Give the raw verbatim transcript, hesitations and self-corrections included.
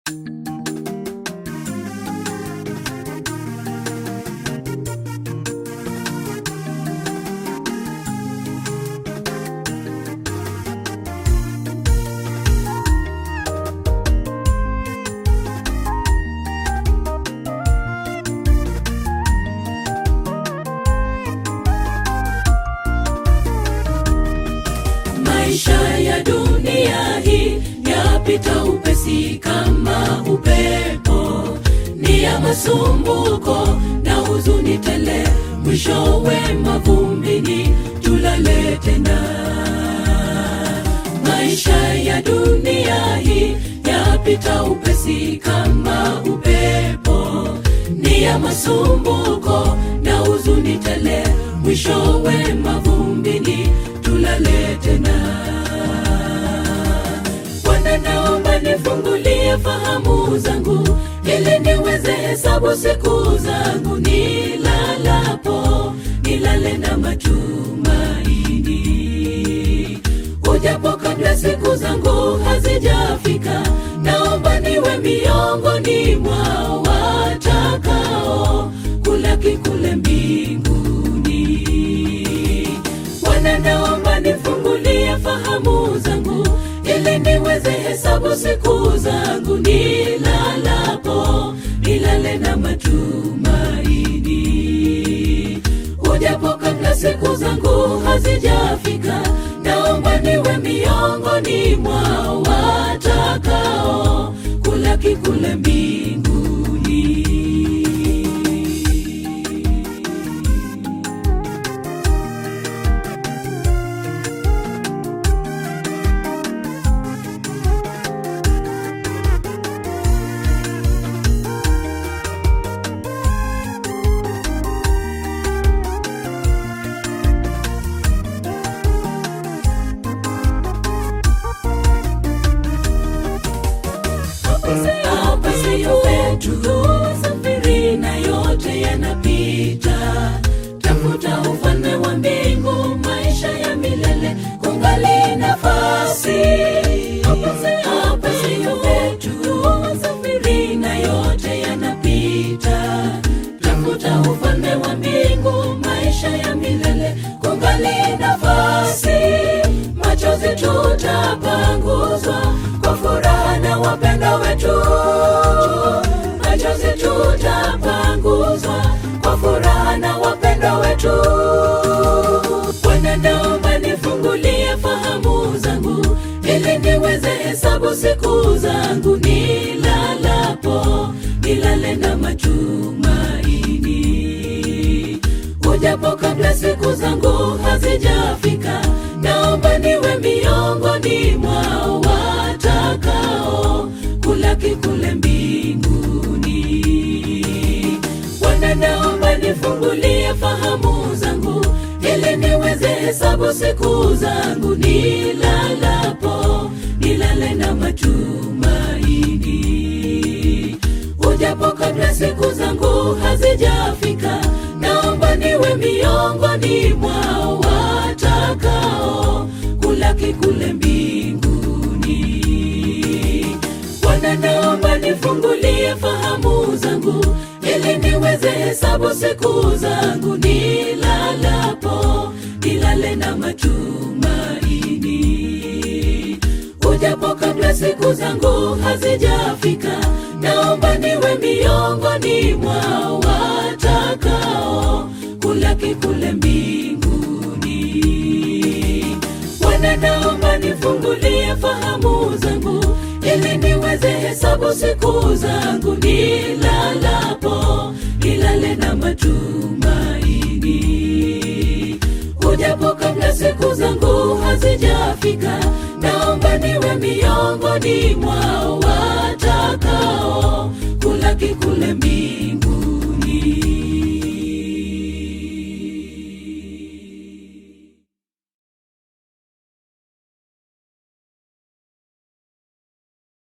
Maisha ya dunia hii yapita upesi kama upepo, ni ya masumbuko na huzuni tele, mwishowe mavumbini tulale tena. Maisha ya dunia hii yapita upesi kama upepo, ni ya masumbuko na huzuni tele, mwishowe mavumbini tulale tena. Bwana, naomba nifungulie fahamu zangu, ili niweze hesabu siku zangu nilalapo, nilale na matumaini. Ujapo kabla siku zangu hazijafika, naomba niwe miongoni mwa watakao kulaki kule mbinguni. Bwana, naomba nifungulie fahamu zangu, ili niweze hesabu siku zangu nilalapo, nilale na matumaini. Ujapo kabla siku zangu hazijafika, naomba niwe miongoni mwa watakao kulaki kule mbinguni. Hapa siyo petu, safiri na yote yanapita. Tafuta ufalme wa mbingu, maisha ya milele kungali nafasi. Hapa siyo petu, safiri na yote yanapita. Tafuta ufalme wa mbingu, maisha ya milele kungali nafasi. Machozi tutapanguzwa kwa furaha na wapenda wetu. Machozi tutapanguzwa kwa furaha na wapenda wetu. Bwana, naomba nifungulie fahamu zangu, ili niweze hesabu siku zangu nilalapo, nilale na matumaini. Ujapo kabla siku zangu hazijafika, naomba niwe miongoni mwa watakao kulaki kule mbinguni. Bwana, naomba nifungulie fahamu zangu, ili niweze hesabu siku zangu nilalapo, nilale na matumaini. Ujapo kabla siku zangu hazijafika, naomba niwe miongoni mwa watakao kulaki kule mbinguni. Bwana, naomba nifungulie fahamu zangu, ili niweze hesabu siku zangu nilalapo, nilale na matumaini. Ujapo kabla siku zangu hazijafika, naomba niwe miongoni mwa watakao kulaki kule mbinguni. Bwana, naomba nifungulie fahamu zangu, ili niweze hesabu siku zangu nilalapo, nilale na matumaini. Ujapo kabla siku zangu hazijafika, naomba niwe miongoni mwa watakao kulaki kule mbinguni.